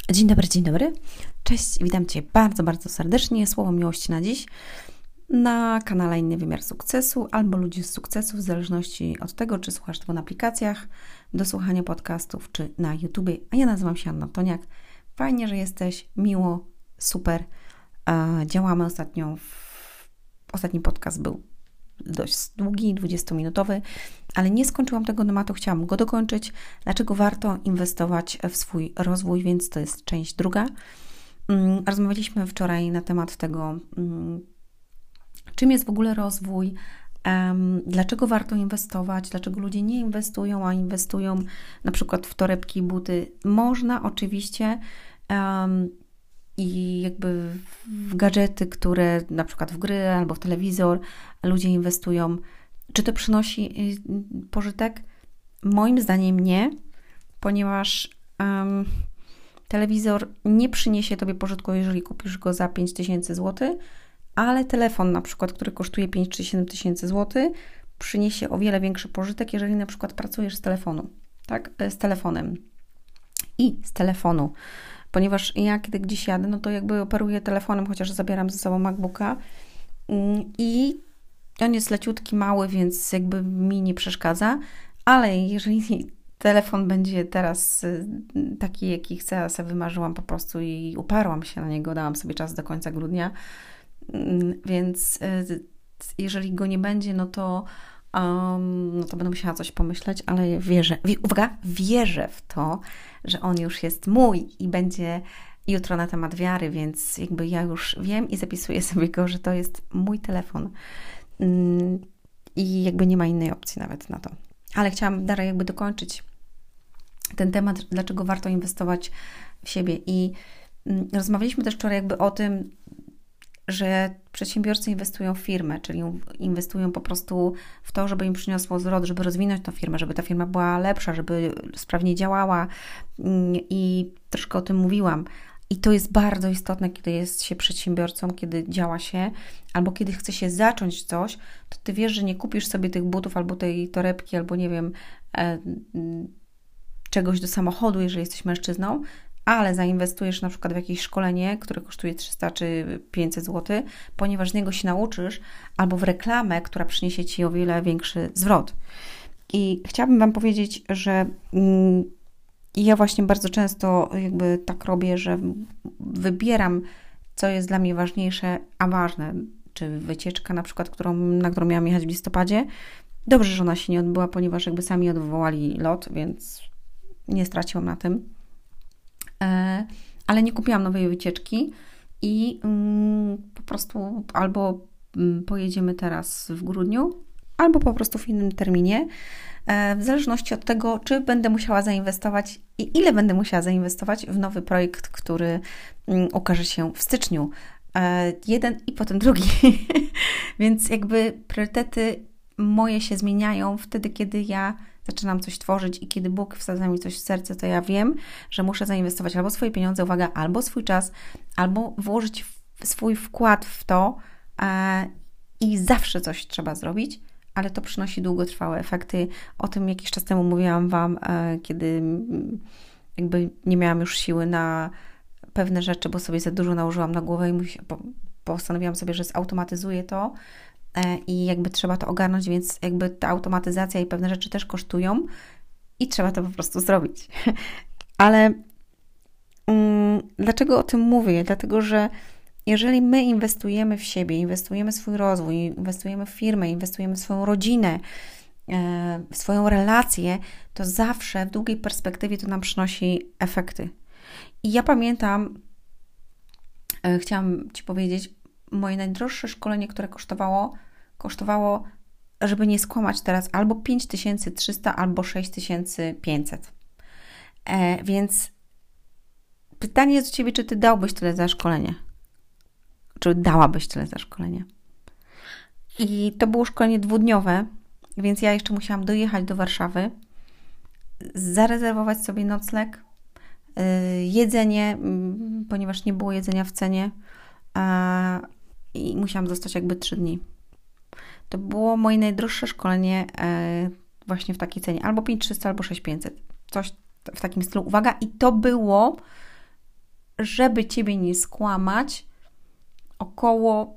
Dzień dobry, dzień dobry. Cześć, witam Cię bardzo, bardzo serdecznie. Słowo miłości na dziś na kanale Inny Wymiar Sukcesu albo Ludzie z Sukcesu, w zależności od tego, czy słuchasz tego na aplikacjach do słuchania podcastów, czy na YouTubie. A ja nazywam się Anna Toniak. Fajnie, że jesteś, miło, super. Działamy ostatnio. Ostatni podcast był dość długi, 20-minutowy, ale nie skończyłam tego tematu, chciałam go dokończyć. Dlaczego warto inwestować w swój rozwój, więc to jest część druga. Rozmawialiśmy wczoraj na temat tego, czym jest w ogóle rozwój, dlaczego warto inwestować, dlaczego ludzie nie inwestują, a inwestują na przykład w torebki, buty. Można oczywiście i jakby w gadżety, które na przykład w gry albo w telewizor ludzie inwestują. Czy to przynosi pożytek? Moim zdaniem nie, ponieważ telewizor nie przyniesie Tobie pożytku, jeżeli kupisz go za 5000 zł, ale telefon na przykład, który kosztuje 5 czy 7 tysięcy zł, przyniesie o wiele większy pożytek, jeżeli na przykład pracujesz z telefonu, tak? Z telefonem i z telefonu. Ponieważ ja kiedy gdzieś jadę, no to jakby operuję telefonem, chociaż zabieram ze sobą MacBooka i on jest leciutki, mały, więc jakby mi nie przeszkadza, ale jeżeli telefon będzie teraz taki, jaki chcę, ja sobie wymarzyłam po prostu i uparłam się na niego, dałam sobie czas do końca grudnia, więc jeżeli go nie będzie, no to będę musiała coś pomyśleć, ale wierzę w to, że on już jest mój i będzie jutro na temat wiary, więc jakby ja już wiem i zapisuję sobie go, że to jest mój telefon i jakby nie ma innej opcji nawet na to. Ale chciałam dalej jakby dokończyć ten temat, dlaczego warto inwestować w siebie i rozmawialiśmy też wczoraj jakby o tym, że przedsiębiorcy inwestują w firmę, czyli inwestują po prostu w to, żeby im przyniosło zwrot, żeby rozwinąć tę firmę, żeby ta firma była lepsza, żeby sprawnie działała i troszkę o tym mówiłam. I to jest bardzo istotne, kiedy jest się przedsiębiorcą, kiedy działa się, albo kiedy chce się zacząć coś, to Ty wiesz, że nie kupisz sobie tych butów, albo tej torebki, albo nie wiem, czegoś do samochodu, jeżeli jesteś mężczyzną, ale zainwestujesz na przykład w jakieś szkolenie, które kosztuje 300 czy 500 zł, ponieważ z niego się nauczysz, albo w reklamę, która przyniesie Ci o wiele większy zwrot. I chciałabym Wam powiedzieć, że ja właśnie bardzo często jakby tak robię, że wybieram, co jest dla mnie ważniejsze, a ważne, czy wycieczka na przykład, na którą miałam jechać w listopadzie. Dobrze, że ona się nie odbyła, ponieważ jakby sami odwołali lot, więc nie straciłam na tym. Ale nie kupiłam nowej wycieczki i po prostu albo pojedziemy teraz w grudniu, albo po prostu w innym terminie, w zależności od tego, czy będę musiała zainwestować i ile będę musiała zainwestować w nowy projekt, który ukaże się w styczniu. Jeden i potem drugi. Więc jakby priorytety moje się zmieniają wtedy, kiedy ja zaczynam coś tworzyć i kiedy Bóg wsadza mi coś w serce, to ja wiem, że muszę zainwestować albo swoje pieniądze, uwaga, albo swój czas, albo włożyć swój wkład w to i zawsze coś trzeba zrobić, ale to przynosi długotrwałe efekty. O tym jakiś czas temu mówiłam Wam, kiedy jakby nie miałam już siły na pewne rzeczy, bo sobie za dużo nałożyłam na głowę i postanowiłam sobie, że zautomatyzuję to i jakby trzeba to ogarnąć, więc jakby ta automatyzacja i pewne rzeczy też kosztują i trzeba to po prostu zrobić. Ale dlaczego o tym mówię? Dlatego, że jeżeli my inwestujemy w siebie, inwestujemy w swój rozwój, inwestujemy w firmę, inwestujemy w swoją rodzinę, w swoją relację, to zawsze w długiej perspektywie to nam przynosi efekty. I ja pamiętam, chciałam Ci powiedzieć, moje najdroższe szkolenie, które kosztowało, żeby nie skłamać teraz, albo 5300, albo 6500. Więc pytanie jest do Ciebie, czy Ty dałbyś tyle za szkolenie? Czy dałabyś tyle za szkolenie? I to było szkolenie 2-dniowe, więc ja jeszcze musiałam dojechać do Warszawy, zarezerwować sobie nocleg, jedzenie, ponieważ nie było jedzenia w cenie i musiałam zostać jakby 3 dni. To było moje najdroższe szkolenie właśnie w takiej cenie. Albo 5300, albo 6500. Coś w takim stylu. Uwaga, i to było żeby Ciebie nie skłamać, około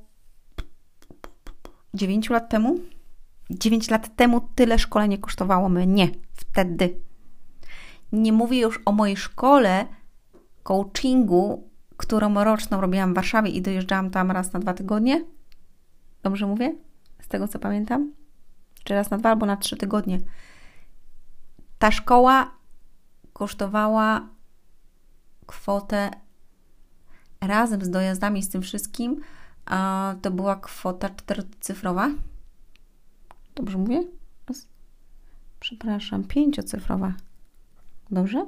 9 lat temu. 9 lat temu tyle szkolenie kosztowało mnie wtedy. Nie mówię już o mojej szkole coachingu, którą roczną robiłam w Warszawie i dojeżdżałam tam raz na 2 tygodnie. Dobrze mówię? Z tego co pamiętam? Czy raz na 2 albo na 3 tygodnie. Ta szkoła kosztowała kwotę razem z dojazdami, z tym wszystkim, a to była kwota 4-cyfrowa. Dobrze mówię? Przepraszam, 5-cyfrowa. Dobrze?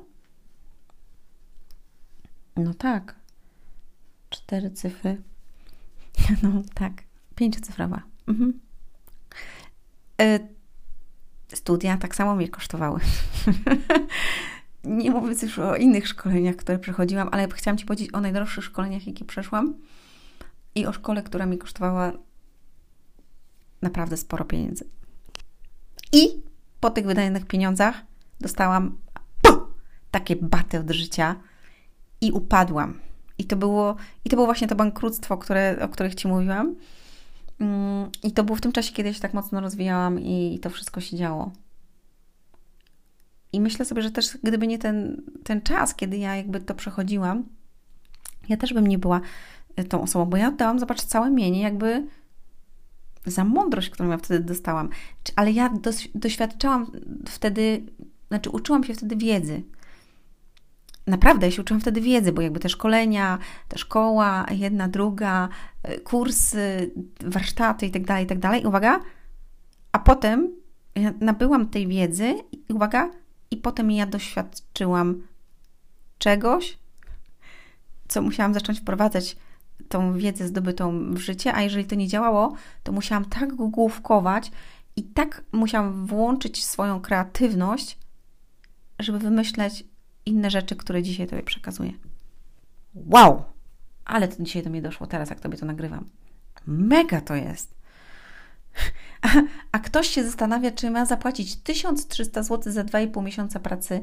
No tak. 4 cyfry. No tak. 5-cyfrowa. Studia tak samo mnie kosztowały. Nie mówiąc już o innych szkoleniach, które przechodziłam, ale chciałam Ci powiedzieć o najdroższych szkoleniach, jakie przeszłam i o szkole, która mi kosztowała naprawdę sporo pieniędzy. I po tych wydanych pieniądzach dostałam takie baty od życia i upadłam. I to było właśnie to bankructwo, o których Ci mówiłam. I to było w tym czasie, kiedy ja się tak mocno rozwijałam i to wszystko się działo. I myślę sobie, że też gdyby nie ten czas, kiedy ja jakby to przechodziłam, ja też bym nie była tą osobą, bo ja oddałam, zobacz, całe mienie jakby za mądrość, którą ja wtedy dostałam. Ale ja doświadczałam wtedy, znaczy uczyłam się wtedy wiedzy. Naprawdę, ja się uczyłam wtedy wiedzy, bo jakby te szkolenia, ta szkoła, jedna, druga, kursy, warsztaty i tak dalej, uwaga, a potem ja nabyłam tej wiedzy i uwaga, i potem ja doświadczyłam czegoś, co musiałam zacząć wprowadzać tą wiedzę zdobytą w życie, a jeżeli to nie działało, to musiałam tak główkować i tak musiałam włączyć swoją kreatywność, żeby wymyśleć inne rzeczy, które dzisiaj Tobie przekazuję. Wow! Ale to dzisiaj do mnie doszło teraz, jak Tobie to nagrywam. Mega to jest! A ktoś się zastanawia, czy ma zapłacić 1300 zł za 2,5 miesiąca pracy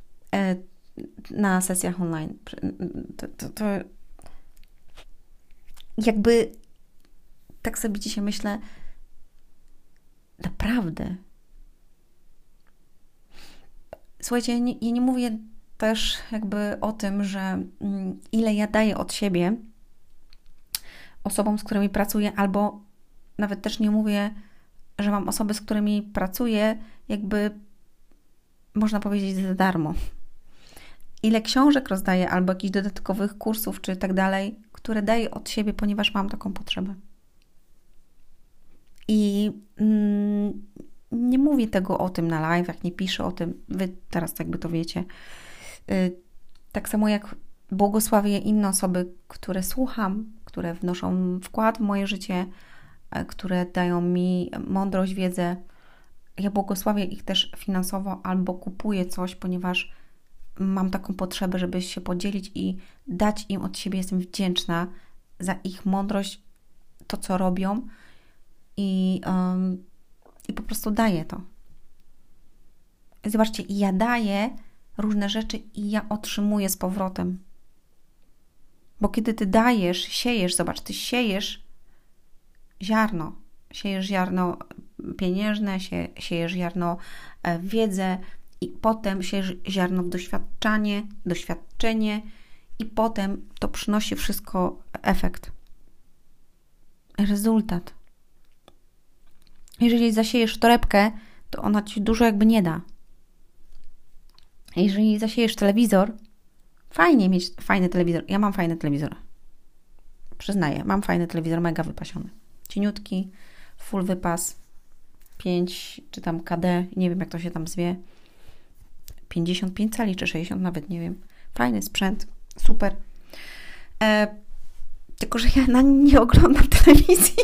na sesjach online. To jakby tak sobie dzisiaj myślę, naprawdę. Słuchajcie, ja nie mówię też jakby o tym, że ile ja daję od siebie osobom, z którymi pracuję, albo nawet też nie mówię, że mam osoby, z którymi pracuję, jakby można powiedzieć za darmo. Ile książek rozdaję, albo jakichś dodatkowych kursów, czy tak dalej, które daję od siebie, ponieważ mam taką potrzebę. I nie mówię tego o tym na live, jak nie piszę o tym, Wy teraz jakby to wiecie. Tak samo jak błogosławię inne osoby, które słucham, które wnoszą wkład w moje życie, które dają mi mądrość, wiedzę. Ja błogosławię ich też finansowo albo kupuję coś, ponieważ mam taką potrzebę, żeby się podzielić i dać im od siebie. Jestem wdzięczna za ich mądrość, to co robią i po prostu daję to. Zobaczcie, ja daję różne rzeczy i ja otrzymuję z powrotem. Bo kiedy Ty dajesz, siejesz, zobacz, Ty siejesz ziarno. Siejesz ziarno pieniężne, siejesz ziarno w wiedzę i potem siejesz ziarno w doświadczenie i potem to przynosi wszystko efekt. Rezultat. Jeżeli zasiejesz torebkę, to ona Ci dużo jakby nie da. Jeżeli zasiejesz telewizor, fajnie mieć fajny telewizor. Ja mam fajny telewizor. Przyznaję, mam fajny telewizor, mega wypasiony. Cieniutki, full wypas, 5 czy tam KD, nie wiem jak to się tam zwie. 55 cali czy 60, nawet nie wiem. Fajny sprzęt, super. Tylko, że ja na nim nie oglądam telewizji.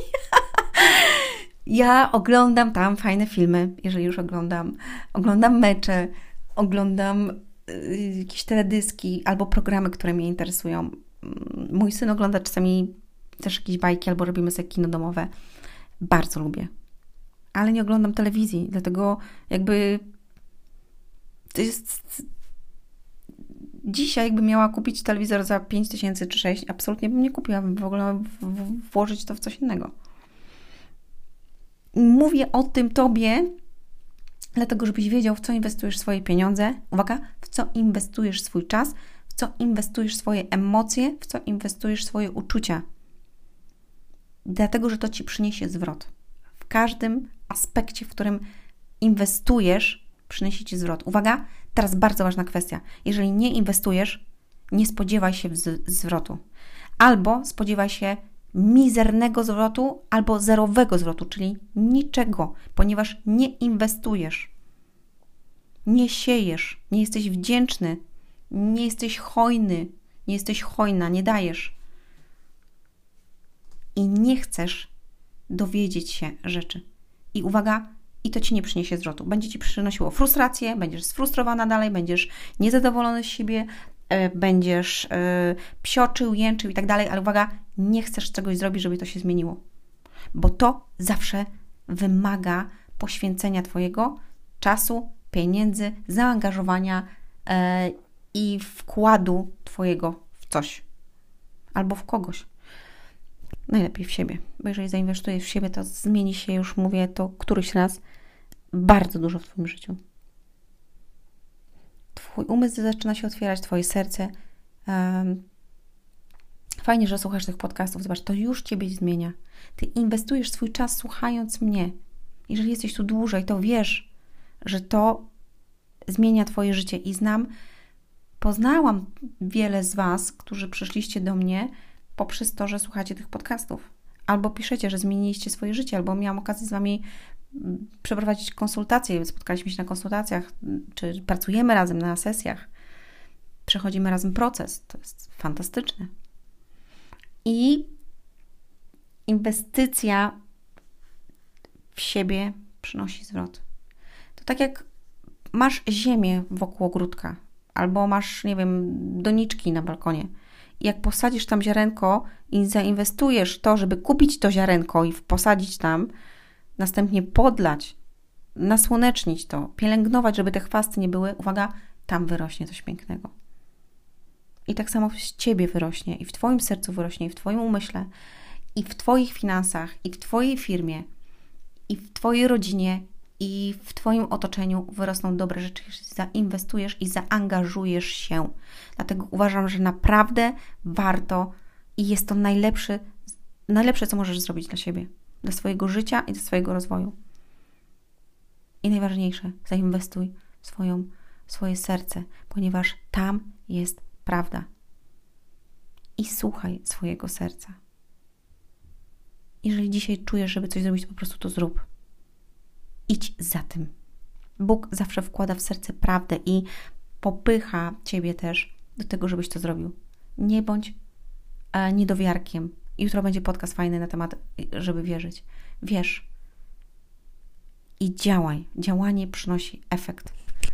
Ja oglądam tam fajne filmy, jeżeli już oglądam mecze, oglądam jakieś teledyski albo programy, które mnie interesują. Mój syn ogląda czasami też jakieś bajki albo robimy sobie kino domowe. Bardzo lubię. Ale nie oglądam telewizji, dlatego jakby to jest dzisiaj jakbym miała kupić telewizor za 5000 czy 6, absolutnie bym nie kupiła, bym w ogóle włożyć to w coś innego. Mówię o tym Tobie, dlatego żebyś wiedział, w co inwestujesz swoje pieniądze. Uwaga, w co inwestujesz swój czas, w co inwestujesz swoje emocje, w co inwestujesz swoje uczucia. Dlatego, że to Ci przyniesie zwrot. W każdym aspekcie, w którym inwestujesz, przyniesie Ci zwrot. Uwaga, teraz bardzo ważna kwestia. Jeżeli nie inwestujesz, nie spodziewaj się zwrotu. Albo spodziewaj się mizernego zwrotu, albo zerowego zwrotu, czyli niczego, ponieważ nie inwestujesz. Nie siejesz, nie jesteś wdzięczny, nie jesteś hojny, nie jesteś hojna, nie dajesz. I nie chcesz dowiedzieć się rzeczy. I uwaga, i to Ci nie przyniesie zwrotu. Będzie Ci przynosiło frustrację, będziesz sfrustrowana dalej, będziesz niezadowolony z siebie, będziesz psioczył, jęczył i tak dalej, ale uwaga, nie chcesz czegoś zrobić, żeby to się zmieniło. Bo to zawsze wymaga poświęcenia Twojego czasu, pieniędzy, zaangażowania i wkładu Twojego w coś. Albo w kogoś. Najlepiej w siebie. Bo jeżeli zainwestujesz w siebie, to zmieni się, już mówię to któryś raz, bardzo dużo w Twoim życiu. Twój umysł zaczyna się otwierać, Twoje serce. Fajnie, że słuchasz tych podcastów. Zobacz, to już Ciebie zmienia. Ty inwestujesz swój czas słuchając mnie. Jeżeli jesteś tu dłużej, to wiesz, że to zmienia Twoje życie. I poznałam wiele z Was, którzy przyszliście do mnie poprzez to, że słuchacie tych podcastów. Albo piszecie, że zmieniliście swoje życie, albo miałam okazję z Wami przeprowadzić konsultacje, spotkaliśmy się na konsultacjach, czy pracujemy razem na sesjach, przechodzimy razem proces. To jest fantastyczne. I inwestycja w siebie przynosi zwrot. To tak jak masz ziemię wokół ogródka, albo masz, nie wiem, doniczki na balkonie. I jak posadzisz tam ziarenko i zainwestujesz to, żeby kupić to ziarenko i posadzić tam, następnie podlać, nasłonecznić to, pielęgnować, żeby te chwasty nie były, uwaga, tam wyrośnie coś pięknego. I tak samo z Ciebie wyrośnie, i w Twoim sercu wyrośnie, i w Twoim umyśle, i w Twoich finansach, i w Twojej firmie, i w Twojej rodzinie, i w Twoim otoczeniu wyrosną dobre rzeczy, jeśli zainwestujesz i zaangażujesz się. Dlatego uważam, że naprawdę warto i jest to najlepsze, co możesz zrobić dla siebie, dla swojego życia i dla swojego rozwoju. I najważniejsze, zainwestuj w swoje serce, ponieważ tam jest prawda. I słuchaj swojego serca. Jeżeli dzisiaj czujesz, żeby coś zrobić, to po prostu to zrób. Idź za tym. Bóg zawsze wkłada w serce prawdę i popycha Ciebie też do tego, żebyś to zrobił. Nie bądź niedowiarkiem. Jutro będzie podcast fajny na temat, żeby wierzyć. Wierz. I działaj. Działanie przynosi efekt.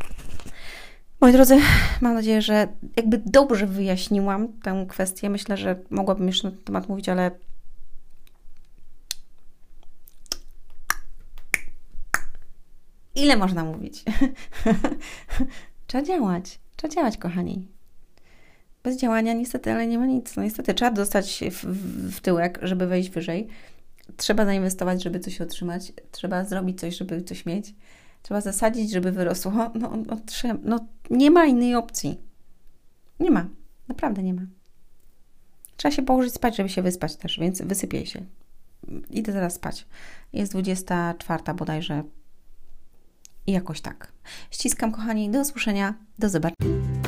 Moi drodzy, mam nadzieję, że jakby dobrze wyjaśniłam tę kwestię. Myślę, że mogłabym jeszcze na ten temat mówić, ale ile można mówić? Trzeba działać, kochani. Bez działania niestety, ale nie ma nic. No niestety trzeba dostać w tyłek, żeby wejść wyżej. Trzeba zainwestować, żeby coś otrzymać. Trzeba zrobić coś, żeby coś mieć. Trzeba zasadzić, żeby wyrosło. No nie ma innej opcji. Nie ma. Naprawdę nie ma. Trzeba się położyć spać, żeby się wyspać też, więc wysypiej się. Idę zaraz spać. Jest 24 bodajże. I jakoś tak. Ściskam, kochani. Do usłyszenia. Do zobaczenia.